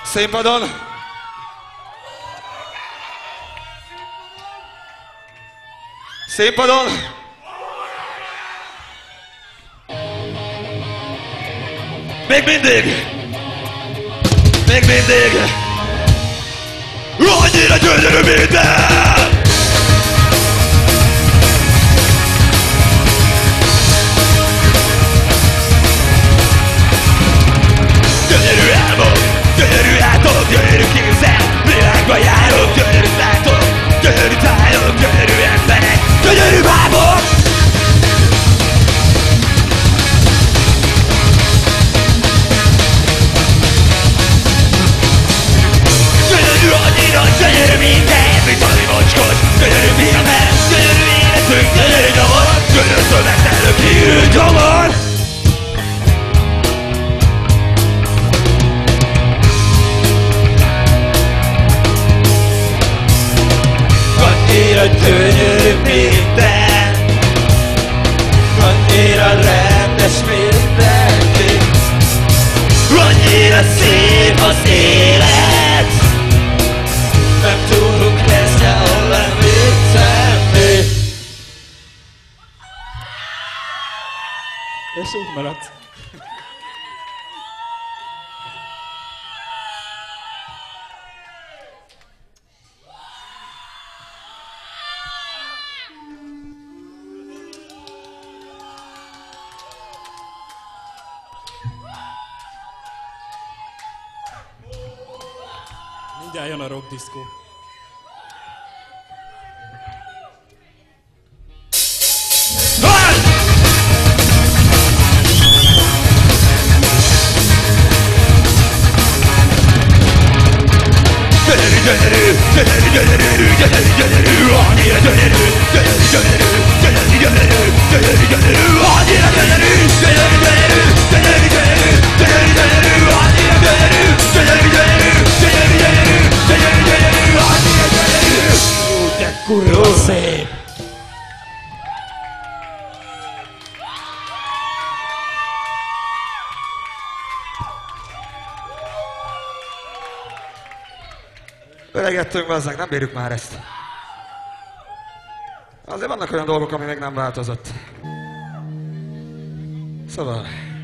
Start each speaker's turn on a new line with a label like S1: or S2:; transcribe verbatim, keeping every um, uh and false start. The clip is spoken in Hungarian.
S1: Színpadon. Színpadon. Még mindig. Még mindig. Annyira gyönyörű minden. Gyönyörű álmok, gyönyörű átok, gyönyörű képzel, világba járok, gyönyörű látok, gyönyörű tájok, gyönyörű emberek, gyönyörű bábok! Gyönyörű annyira, gyönyörű minden, mint ami mocskos, gyönyörű filmek, gyönyörű életünk, gyönyörű nyomor, gyönyörű szövegtelő kiürült gyomor! Annyira gyönyörű minden, annyira rendes mindenki, annyira szép az élet, nem tudunk ezzel lemmit tenni.
S2: És úgy maradt. Mindjárt jön a rock diszkó.
S1: Gyönyörű, gyönyörű, gyönyörű, gyönyörű, gyönyörű, gyönyörű, annyira gyönyörű, gyönyörű, gyönyörű, gyönyörű, gyönyörű, gyönyörű, gyönyörű, annyira gyönyörű, gyönyörű, gyönyörű, gyönyörű, gyönyörű, gyönyörű, gyönyörű, annyira gyönyörű, gyönyörű, gyönyörű, gyönyörű, gyönyörű, gyönyörű, gyönyörű, annyira gyönyörű. Ó, de kurva szép! Öregettünk, bazzák, nem bírjuk már ezt. Azért vannak olyan dolgok, ami még nem változott. Szóval...